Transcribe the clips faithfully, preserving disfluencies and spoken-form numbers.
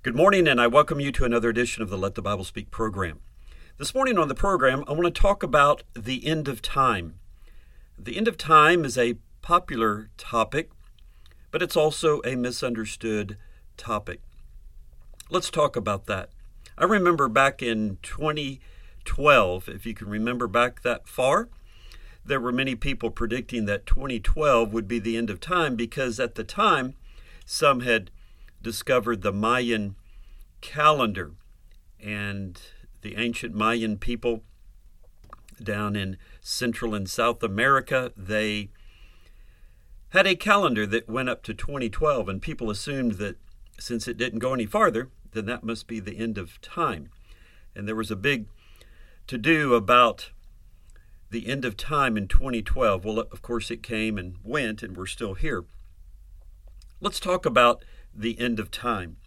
Good morning, and I welcome you to another edition of the Let the Bible Speak program. This morning on the program, I want to talk about the end of time. The end of time is a popular topic, but it's also a misunderstood topic. Let's talk about that. I remember back in twenty twelve, if you can remember back that far, there were many people predicting that twenty twelve would be the end of time because at the time, some had discovered the Mayan calendar, and the ancient Mayan people down in Central and South America, they had a calendar that went up to twenty twelve, and people assumed that since it didn't go any farther, then that must be the end of time. And there was a big to-do about the end of time in twenty twelve. Well, of course, it came and went, and we're still here. Let's talk about the end of time.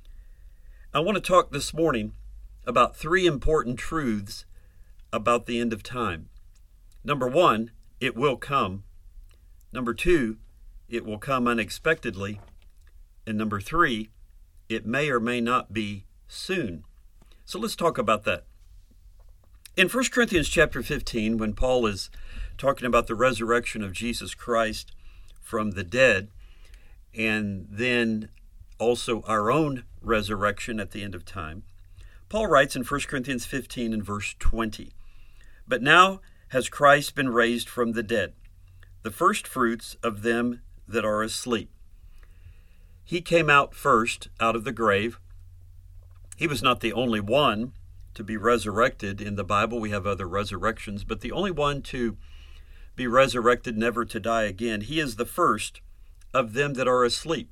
I want to talk this morning about three important truths about the end of time. Number one, it will come. Number two, it will come unexpectedly. And number three, it may or may not be soon. So let's talk about that. In First Corinthians chapter fifteen, when Paul is talking about the resurrection of Jesus Christ from the dead, and then also our own resurrection at the end of time, Paul writes in First Corinthians fifteen and verse twenty, "But now has Christ been raised from the dead, the first fruits of them that are asleep." He came out first out of the grave. He was not the only one to be resurrected in the Bible. We have other resurrections, but the only one to be resurrected, never to die again. He is the first of them that are asleep.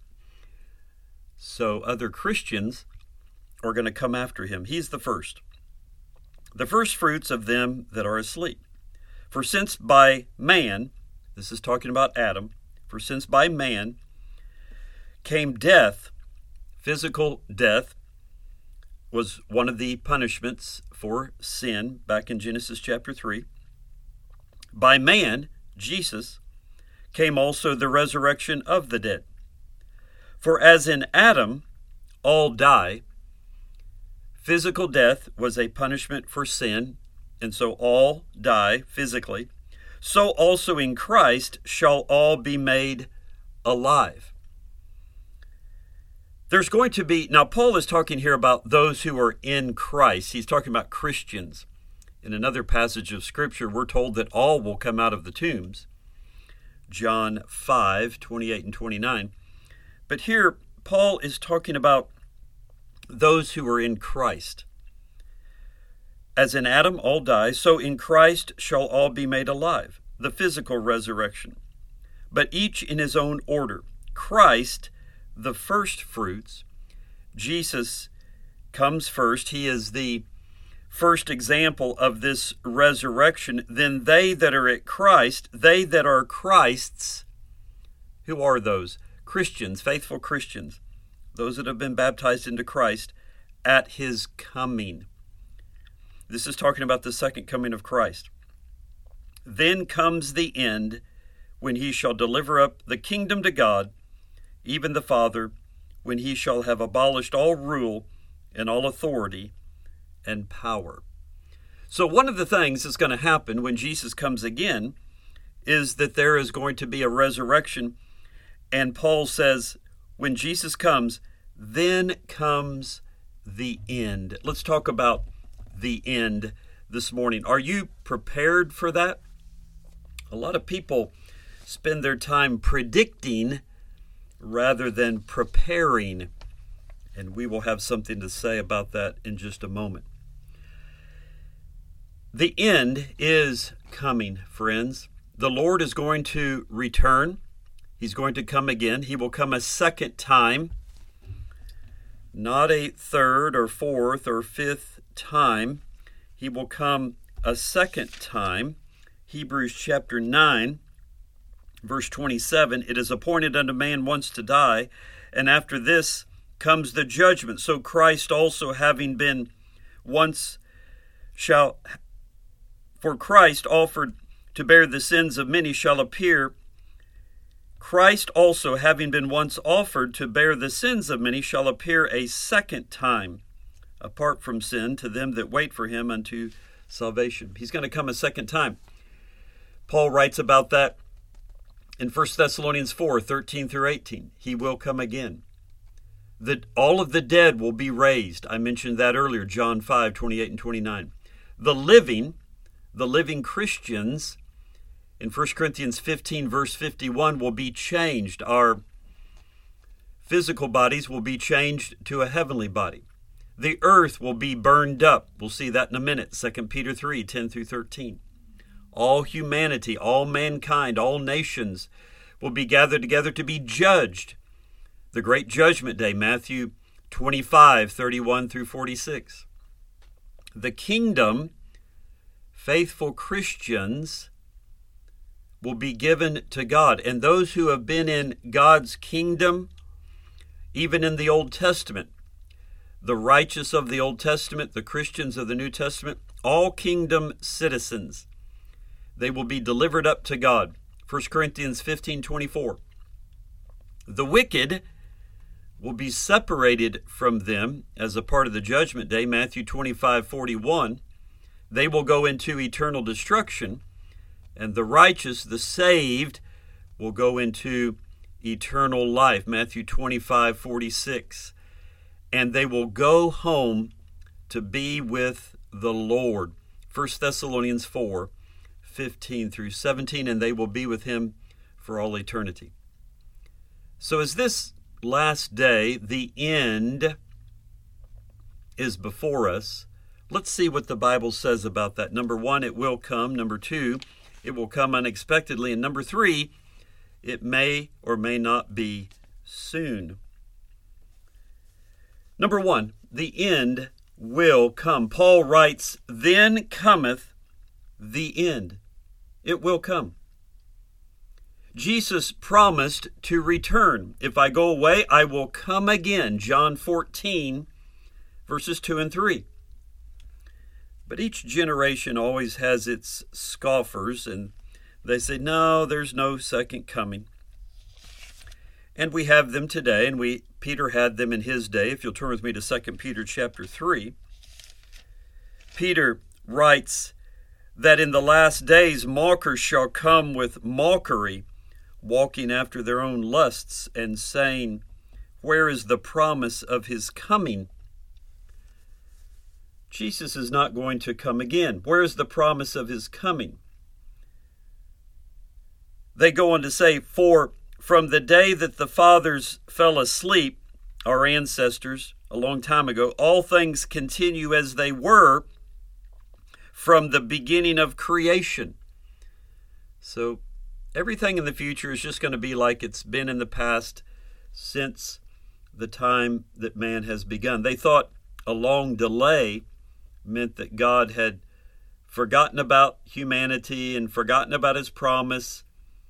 So other Christians are going to come after him. He's the first. The first fruits of them that are asleep. For since by man, this is talking about Adam, for since by man came death, physical death was one of the punishments for sin back in Genesis chapter three. By man, Jesus, came also the resurrection of the dead. For as in Adam all die, physical death was a punishment for sin, and so all die physically, so also in Christ shall all be made alive. There's going to be, now Paul is talking here about those who are in Christ. He's talking about Christians. In another passage of Scripture, we're told that all will come out of the tombs. John five, twenty-eight and twenty-nine. But here, Paul is talking about those who are in Christ. As in Adam all die, so in Christ shall all be made alive, the physical resurrection. But each in his own order. Christ, the first fruits. Jesus comes first. He is the first example of this resurrection. Then they that are at Christ, they that are Christ's, who are those? Christians, faithful Christians, those that have been baptized into Christ at his coming. This is talking about the second coming of Christ. Then comes the end, when he shall deliver up the kingdom to God, even the Father, when he shall have abolished all rule and all authority and power. So one of the things that's going to happen when Jesus comes again is that there is going to be a resurrection. And Paul says, when Jesus comes, then comes the end. Let's talk about the end this morning. Are you prepared for that? A lot of people spend their time predicting rather than preparing. And we will have something to say about that in just a moment. The end is coming, friends. The Lord is going to return. He's going to come again. He will come a second time, not a third or fourth or fifth time. He will come a second time. Hebrews chapter nine, verse twenty-seven, "It is appointed unto man once to die, and after this comes the judgment. So Christ also, having been once, shall, for Christ offered to bear the sins of many, shall appear Christ also, having been once offered to bear the sins of many, shall appear a second time, apart from sin, to them that wait for him unto salvation. He's going to come a second time. Paul writes about that in First Thessalonians four, thirteen through eighteen. He will come again. That all of the dead will be raised. I mentioned that earlier, John five, twenty-eight and twenty-nine. The living, the living Christians, in First Corinthians fifteen, verse fifty-one, will be changed. Our physical bodies will be changed to a heavenly body. The earth will be burned up. We'll see that in a minute. Second Peter three, ten through thirteen. All humanity, all mankind, all nations will be gathered together to be judged. The great judgment day, Matthew twenty-five, thirty-one through forty-six. The kingdom, faithful Christians will be given to God. And those who have been in God's kingdom, even in the Old Testament, the righteous of the Old Testament, the Christians of the New Testament, all kingdom citizens, they will be delivered up to God. First Corinthians fifteen, twenty-four. The wicked will be separated from them as a part of the judgment day, Matthew twenty-five, forty-one. They will go into eternal destruction, and the righteous, the saved, will go into eternal life, Matthew twenty-five, forty-six. And they will go home to be with the Lord, First Thessalonians four, fifteen through seventeen, and they will be with him for all eternity. So as this last day, the end is before us, let's see what the Bible says about that. Number one, it will come. Number two, it will come unexpectedly. And number three, it may or may not be soon. Number one, the end will come. Paul writes, then cometh the end. It will come. Jesus promised to return. If I go away, I will come again. John fourteen, verses two and three. But each generation always has its scoffers, and they say, no, there's no second coming. And we have them today, and we Peter had them in his day. If you'll turn with me to Second Peter chapter three. Peter writes that in the last days mockers shall come with mockery, walking after their own lusts, and saying, where is the promise of his coming? Jesus is not going to come again. Where is the promise of his coming? They go on to say, for from the day that the fathers fell asleep, our ancestors, a long time ago, all things continue as they were from the beginning of creation. So everything in the future is just going to be like it's been in the past since the time that man has begun. They thought a long delay meant that God had forgotten about humanity and forgotten about his promise,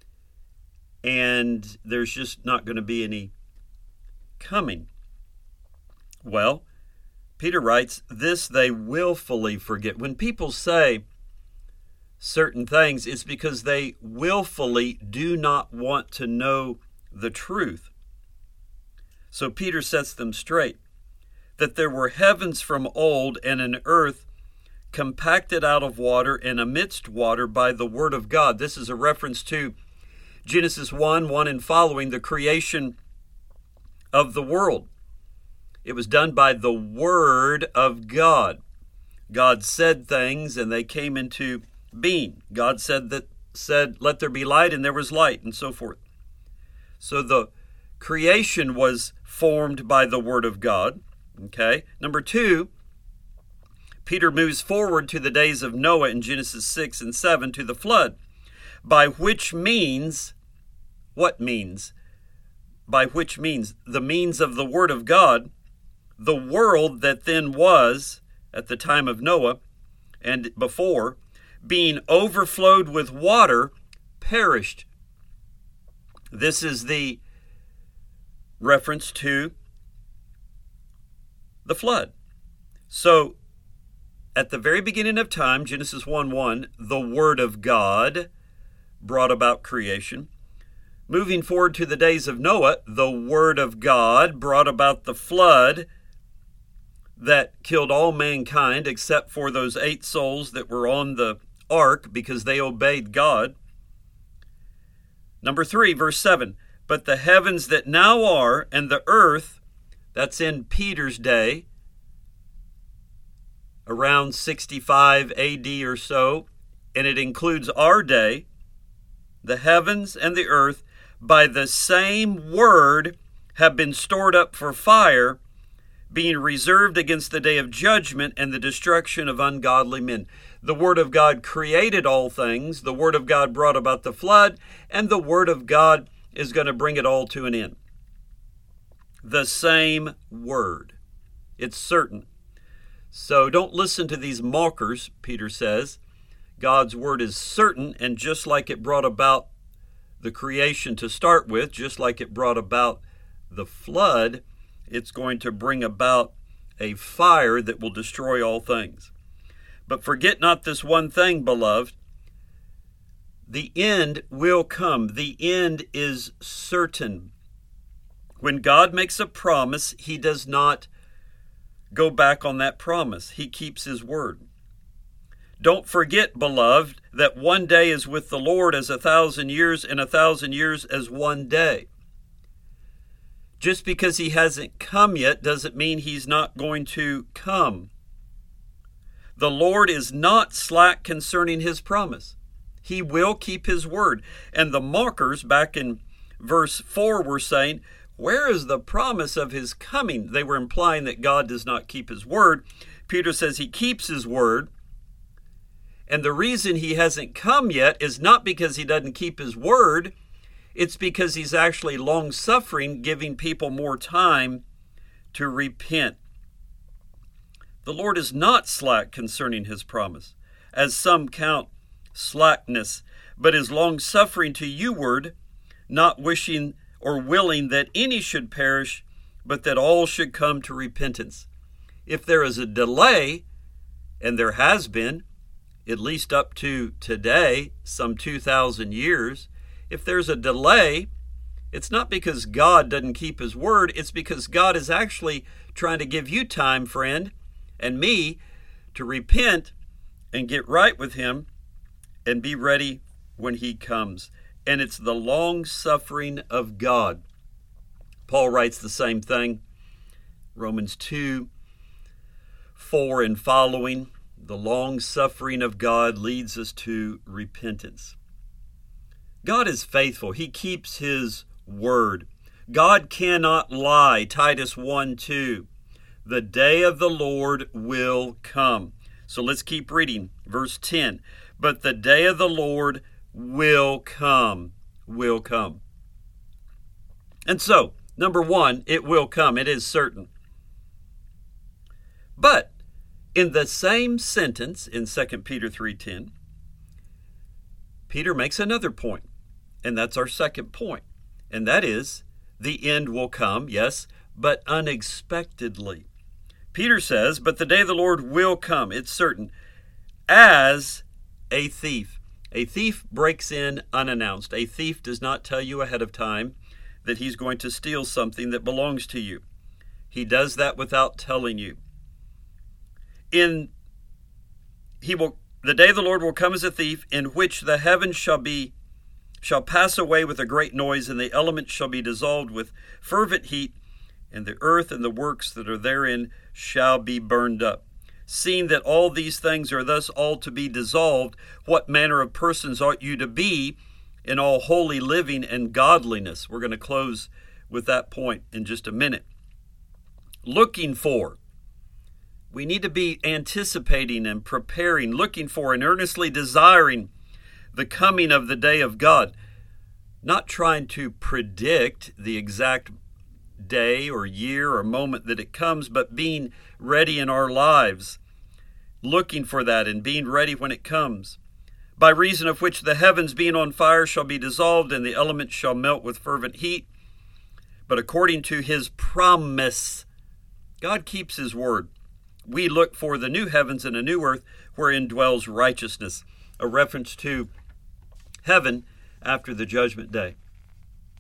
and there's just not going to be any coming. Well, Peter writes, this they willfully forget. When people say certain things, it's because they willfully do not want to know the truth. So Peter sets them straight, that there were heavens from old and an earth compacted out of water and amidst water by the word of God. This is a reference to Genesis one, one and following, the creation of the world. It was done by the word of God. God said things and they came into being. God said that said, let there be light, and there was light, and so forth. So the creation was formed by the word of God. Okay. Number two, Peter moves forward to the days of Noah in Genesis six and seven, to the flood, by which means, what means? By which means? The means of the word of God, the world that then was at the time of Noah and before, being overflowed with water, perished. This is the reference to the flood. So, at the very beginning of time, Genesis one one, the Word of God brought about creation. Moving forward to the days of Noah, the Word of God brought about the flood that killed all mankind except for those eight souls that were on the ark because they obeyed God. Number three, verse seven, but the heavens that now are and the earth, that's in Peter's day, around sixty-five A D or so, and it includes our day, the heavens and the earth, by the same word have been stored up for fire, being reserved against the day of judgment and the destruction of ungodly men. The Word of God created all things. The Word of God brought about the flood, and the Word of God is going to bring it all to an end. The same Word. It's certain. So don't listen to these mockers, Peter says. God's Word is certain, and just like it brought about the creation to start with, just like it brought about the flood, it's going to bring about a fire that will destroy all things. But forget not this one thing, beloved. The end will come. The end is certain. When God makes a promise, He does not go back on that promise. He keeps His word. Don't forget, beloved, that one day is with the Lord as a thousand years, and a thousand years as one day. Just because He hasn't come yet doesn't mean He's not going to come. The Lord is not slack concerning His promise. He will keep His word. And the mockers back in verse four were saying, where is the promise of His coming? They were implying that God does not keep His word. Peter says He keeps His word. And the reason He hasn't come yet is not because He doesn't keep His word. It's because He's actually long-suffering, giving people more time to repent. The Lord is not slack concerning His promise, as some count slackness, but is long-suffering to youward, not wishing or willing that any should perish, but that all should come to repentance. If there is a delay, and there has been, at least up to today, some two thousand years, if there's a delay, it's not because God doesn't keep His word, it's because God is actually trying to give you time, friend, and me, to repent and get right with Him and be ready when He comes. And it's the long-suffering of God. Paul writes the same thing, Romans two, four and following. The long-suffering of God leads us to repentance. God is faithful. He keeps His word. God cannot lie. Titus one two. The day of the Lord will come. So let's keep reading. Verse ten. But the day of the Lord will come. Will come. And so, number one, it will come. It is certain. But in the same sentence in Second Peter three ten, Peter makes another point, and that's our second point, and that is the end will come, yes, but unexpectedly. Peter says, but the day of the Lord will come, it's certain, as a thief. A thief breaks in unannounced. A thief does not tell you ahead of time that he's going to steal something that belongs to you. He does that without telling you. In he will the day of the Lord will come as a thief, in which the heavens shall be shall pass away with a great noise, and the elements shall be dissolved with fervent heat, and the earth and the works that are therein shall be burned up. Seeing that all these things are thus all to be dissolved, what manner of persons ought you to be in all holy living and godliness? We're going to close with that point in just a minute. Looking for. We need to be anticipating and preparing, looking for and earnestly desiring the coming of the day of God. Not trying to predict the exact day or year or moment that it comes, but being ready in our lives, looking for that and being ready when it comes. By reason of which the heavens being on fire shall be dissolved, and the elements shall melt with fervent heat. But according to His promise, God keeps His word. We look for the new heavens and a new earth wherein dwells righteousness, a reference to heaven after the judgment day.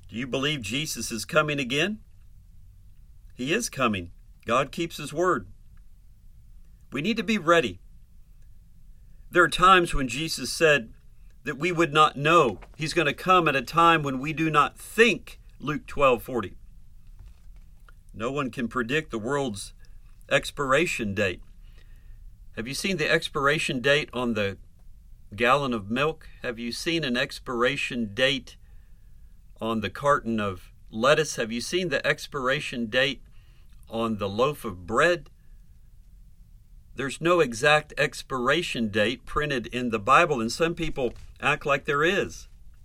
Do you believe Jesus is coming again? He is coming. God keeps His word. We need to be ready. There are times when Jesus said that we would not know. He's going to come at a time when we do not think, Luke twelve forty. No one can predict the world's expiration date. Have you seen the expiration date on the gallon of milk? Have you seen an expiration date on the carton of lettuce? Have you seen the expiration date on the loaf of bread? There's no exact expiration date printed in the Bible, and some people act like there is.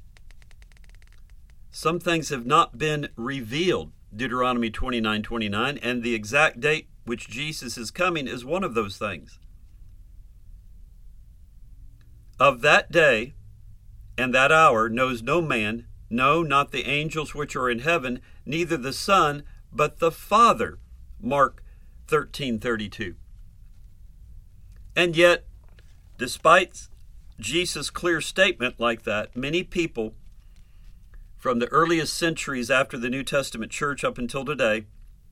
Some things have not been revealed, Deuteronomy twenty-nine twenty-nine, and the exact date which Jesus is coming is one of those things. Of that day and that hour knows no man, no, not the angels which are in heaven, neither the Son, but the Father. Mark thirteen thirty-two. And yet, despite Jesus' clear statement like that, many people from the earliest centuries after the New Testament church up until today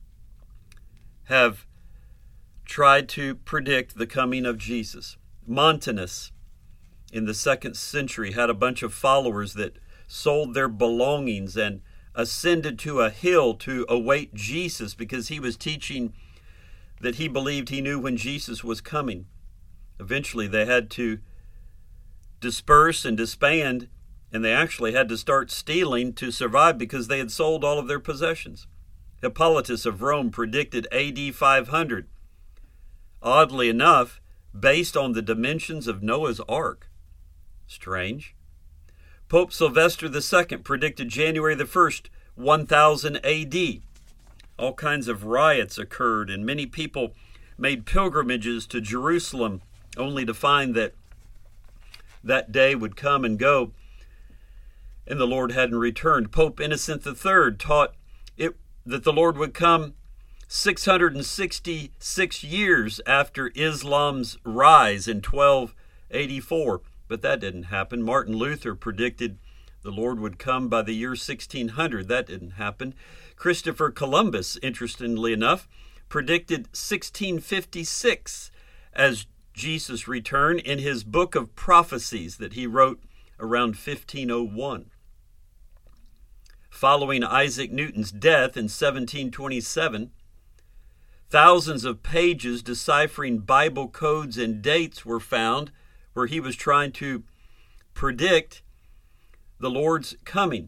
have tried to predict the coming of Jesus. Montanus in the second century had a bunch of followers that sold their belongings and ascended to a hill to await Jesus because he was teaching that he believed he knew when Jesus was coming. Eventually they had to disperse and disband, and they actually had to start stealing to survive because they had sold all of their possessions. Hippolytus of Rome predicted A D five hundred. Oddly enough, based on the dimensions of Noah's Ark. Strange. Pope Sylvester the Second predicted January the first, one thousand A D. All kinds of riots occurred, and many people made pilgrimages to Jerusalem only to find that that day would come and go, and the Lord hadn't returned. Pope Innocent the Third taught it that the Lord would come six hundred sixty-six years after Islam's rise in twelve eighty-four. But that didn't happen. Martin Luther predicted the Lord would come by the year sixteen hundred. That didn't happen. Christopher Columbus, interestingly enough, predicted sixteen fifty-six as Jesus' return in his book of prophecies that he wrote around fifteen oh one. Following Isaac Newton's death in seventeen twenty-seven, thousands of pages deciphering Bible codes and dates were found where he was trying to predict the Lord's coming.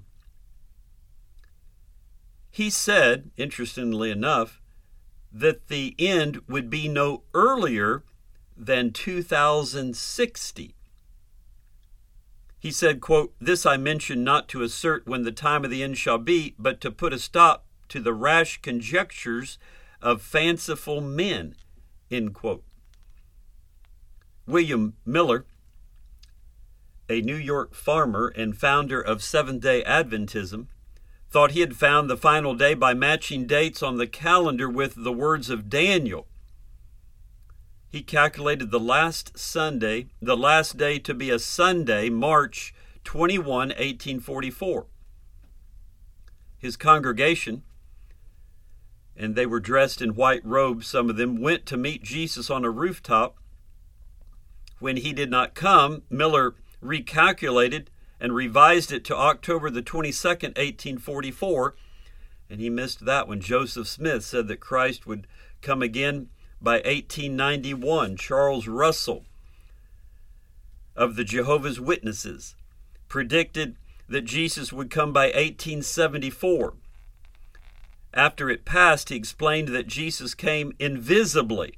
He said, interestingly enough, that the end would be no earlier than two thousand sixty. He said, quote, "This I mention not to assert when the time of the end shall be, but to put a stop to the rash conjectures of fanciful men," end quote. William Miller, a New York farmer and founder of Seventh-day Adventism, thought he had found the final day by matching dates on the calendar with the words of Daniel. He calculated the last Sunday, the last day to be a Sunday, March twenty-first, eighteen forty-four. His congregation, and they were dressed in white robes, some of them, went to meet Jesus on a rooftop. When he did not come, Miller recalculated and revised it to October the twenty-second, eighteen forty-four, and he missed that one. Joseph Smith said that Christ would come again by eighteen ninety-one. Charles Russell of the Jehovah's Witnesses predicted that Jesus would come by eighteen seventy-four. After it passed, he explained that Jesus came invisibly.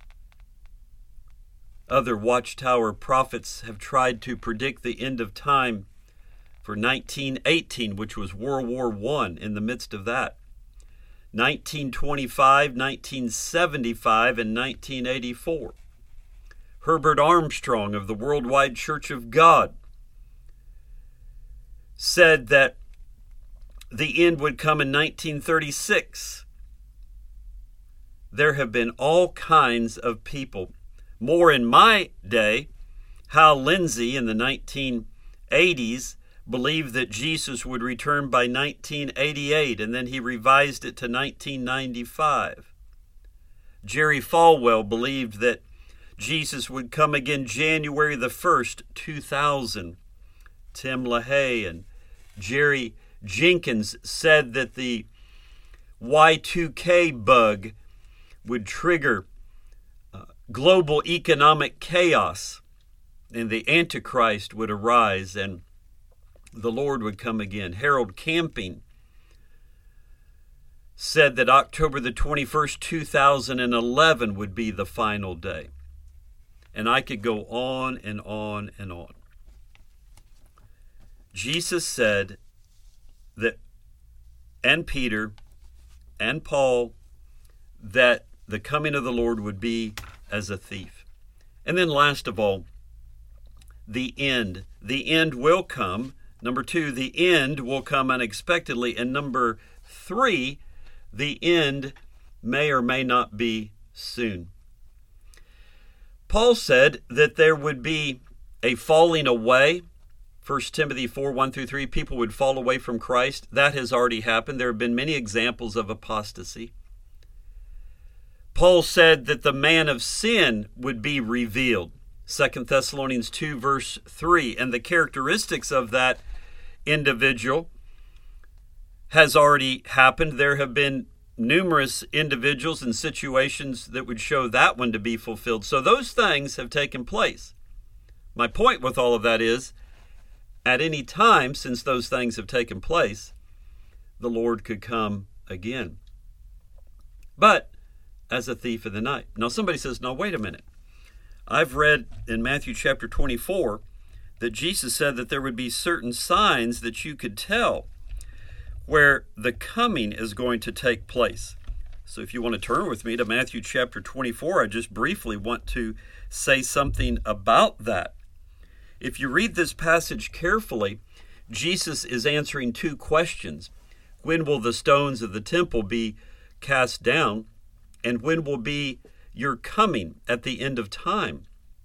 Other Watchtower prophets have tried to predict the end of time for nineteen eighteen, which was World War One, in the midst of that. nineteen twenty-five, nineteen seventy-five, and nineteen eighty-four. Herbert Armstrong of the Worldwide Church of God said that the end would come in nineteen thirty-six. There have been all kinds of people. More in my day, Hal Lindsey in the nineteen eighties believed that Jesus would return by nineteen eighty-eight, and then he revised it to nineteen ninety-five. Jerry Falwell believed that Jesus would come again January the first, two thousand. Tim LaHaye and Jerry Jenkins said that the Y two K bug would trigger uh, global economic chaos, and the Antichrist would arise and the Lord would come again. Harold Camping said that October the twenty-first, two thousand eleven would be the final day. And I could go on and on and on. Jesus said that, and Peter and Paul, that the coming of the Lord would be as a thief. And then last of all, the end. The end will come. Number two, the end will come unexpectedly. And number three, the end may or may not be soon. Paul said that there would be a falling away. First Timothy four, one through three, people would fall away from Christ. That has already happened. There have been many examples of apostasy. Paul said that the man of sin would be revealed. Second Thessalonians two, verse three. And the characteristics of that individual has already happened. There have been numerous individuals and situations that would show that one to be fulfilled. So those things have taken place. My point with all of that is, at any time since those things have taken place, the Lord could come again. But as a thief in the night. Now somebody says, no, wait a minute. I've read in Matthew chapter twenty-four that Jesus said that there would be certain signs that you could tell where the coming is going to take place. So if you want to turn with me to Matthew chapter twenty-four, I just briefly want to say something about that. If you read this passage carefully, Jesus is answering two questions. When will the stones of the temple be cast down? And when will be your coming at the end of time?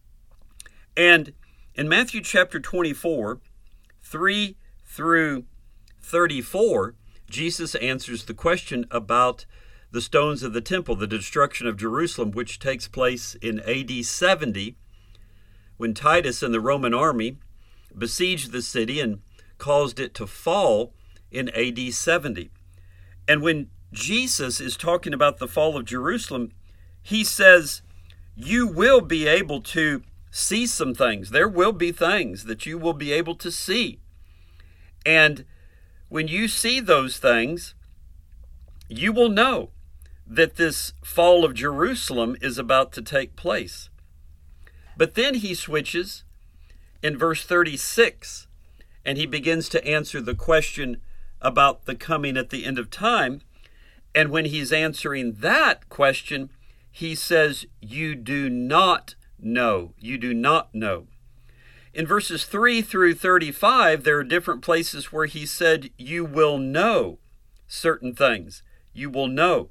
And in Matthew chapter twenty-four, three through thirty-four, Jesus answers the question about the stones of the temple, the destruction of Jerusalem, which takes place in A D seventy, when Titus and the Roman army besieged the city and caused it to fall in A D seventy. And when Jesus is talking about the fall of Jerusalem, he says, you will be able to see some things. There will be things that you will be able to see. And when you see those things, you will know that this fall of Jerusalem is about to take place. But then he switches in verse thirty-six, and he begins to answer the question about the coming at the end of time. And when he's answering that question, he says, you do not know. You do not know. In verses three through thirty-five, there are different places where he said, you will know certain things. You will know.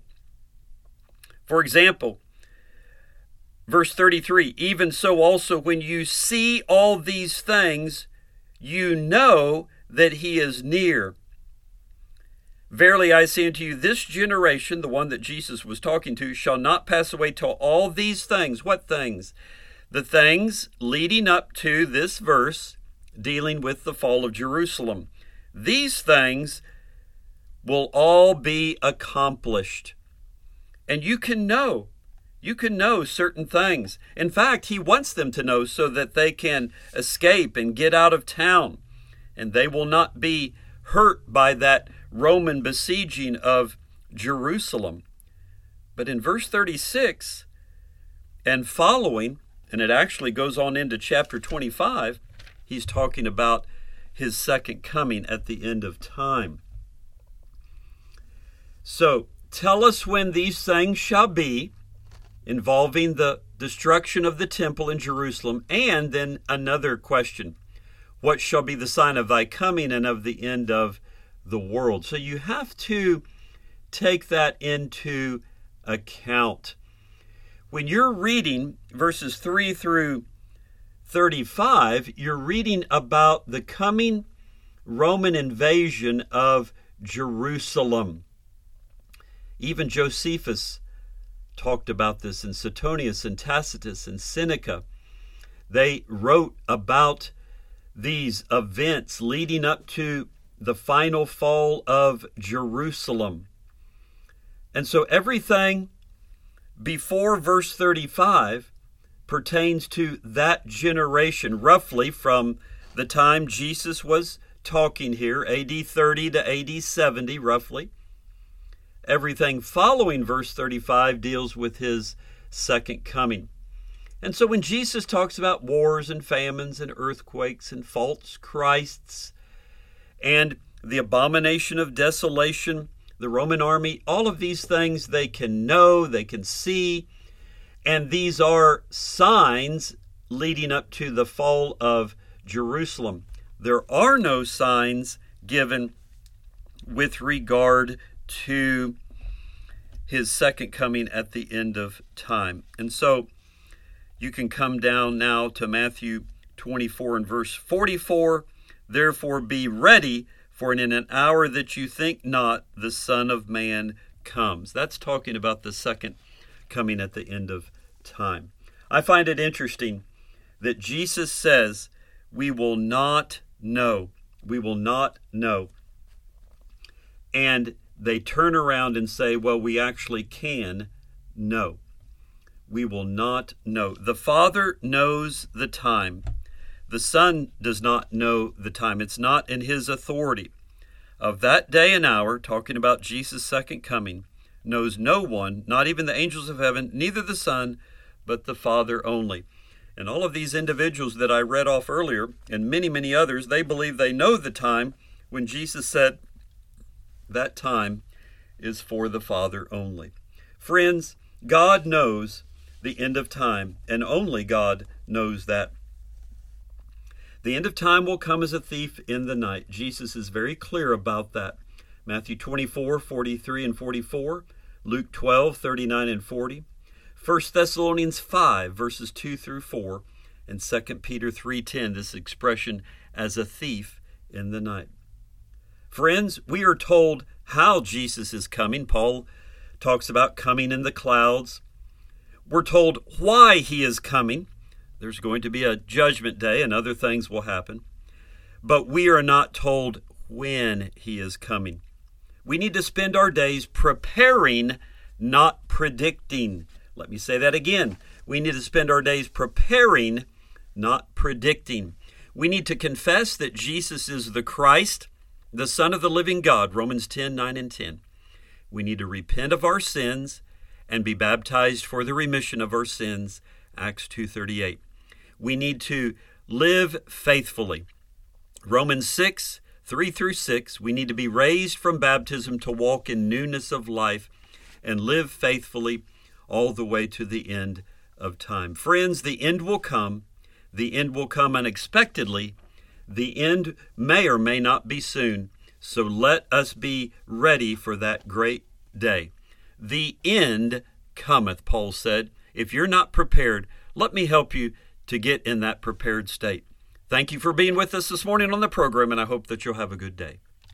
For example, verse thirty-three, even so also when you see all these things, you know that he is near. Verily I say unto you, this generation, the one that Jesus was talking to, shall not pass away till all these things. What things? The things leading up to this verse dealing with the fall of Jerusalem. These things will all be accomplished. And you can know. You can know certain things. In fact, he wants them to know so that they can escape and get out of town. And they will not be hurt by that Roman besieging of Jerusalem. But in verse thirty-six and following, and it actually goes on into chapter twenty-five, he's talking about his second coming at the end of time. So, tell us when these things shall be, involving the destruction of the temple in Jerusalem, and then another question. What shall be the sign of thy coming and of the end of the world? So you have to take that into account. When you're reading verses three through thirty-five, you're reading about the coming Roman invasion of Jerusalem. Even Josephus talked about this, and Suetonius and Tacitus and Seneca. They wrote about these events leading up to the final fall of Jerusalem. And so everything before verse thirty-five pertains to that generation, roughly from the time Jesus was talking here, A D thirty to A D seventy, roughly. Everything following verse thirty-five deals with his second coming. And so when Jesus talks about wars and famines and earthquakes and false Christs and the abomination of desolation, the Roman army, all of these things they can know, they can see, and these are signs leading up to the fall of Jerusalem. There are no signs given with regard to his second coming at the end of time. And so you can come down now to Matthew twenty-four and verse forty-four. Therefore be ready, for in an hour that you think not, the Son of Man comes. That's talking about the second coming at the end of time. I find it interesting that Jesus says we will not know. We will not know. And they turn around and say, well, we actually can know. We will not know. The Father knows the time. The Son does not know the time. It's not in his authority. Of that day and hour, talking about Jesus' second coming, knows no one, not even the angels of heaven, neither the Son, but the Father only. And all of these individuals that I read off earlier, and many, many others, they believe they know the time when Jesus said that time is for the Father only. Friends, God knows the end of time, and only God knows that. The end of time will come as a thief in the night. Jesus is very clear about that. Matthew twenty-four, forty-three and forty-four, Luke twelve, thirty-nine and forty, First Thessalonians five, verses two through four, and Second Peter three ten, this expression, as a thief in the night. Friends, we are told how Jesus is coming. Paul talks about coming in the clouds. We're told why he is coming. There's going to be a judgment day and other things will happen. But we are not told when he is coming. We need to spend our days preparing, not predicting. Let me say that again. We need to spend our days preparing, not predicting. We need to confess that Jesus is the Christ, the Son of the living God, Romans ten, nine and ten. We need to repent of our sins and be baptized for the remission of our sins, Acts two thirty-eight. We need to live faithfully. Romans six, three through six, we need to be raised from baptism to walk in newness of life and live faithfully all the way to the end of time. Friends, the end will come. The end will come unexpectedly. The end may or may not be soon. So let us be ready for that great day. The end cometh, Paul said. If you're not prepared, let me help you to get in that prepared state. Thank you for being with us this morning on the program, and I hope that you'll have a good day.